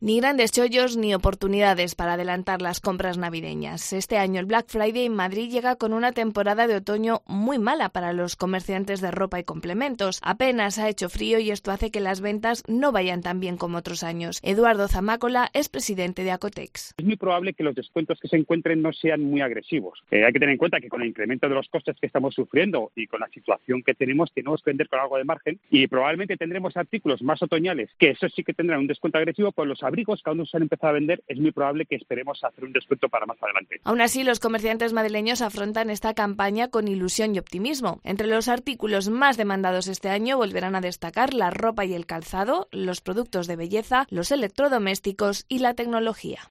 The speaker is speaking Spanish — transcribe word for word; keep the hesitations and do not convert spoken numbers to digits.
Ni grandes chollos ni oportunidades para adelantar las compras navideñas. Este año el Black Friday en Madrid llega con una temporada de otoño muy mala para los comerciantes de ropa y complementos. Apenas ha hecho frío y esto hace que las ventas no vayan tan bien como otros años. Eduardo Zamácola es presidente de Acotex. Es muy probable que los descuentos que se encuentren no sean muy agresivos. Eh, hay que tener en cuenta que con el incremento de los costes que estamos sufriendo y con la situación que tenemos, tenemos que vender con algo de margen y probablemente tendremos artículos más otoñales que eso sí que tendrán un descuento agresivo, pues los abrigos que aún no se han empezado a vender, es muy probable que esperemos hacer un descuento para más adelante. Aún así, los comerciantes madrileños afrontan esta campaña con ilusión y optimismo. Entre los artículos más demandados este año volverán a destacar la ropa y el calzado, los productos de belleza, los electrodomésticos y la tecnología.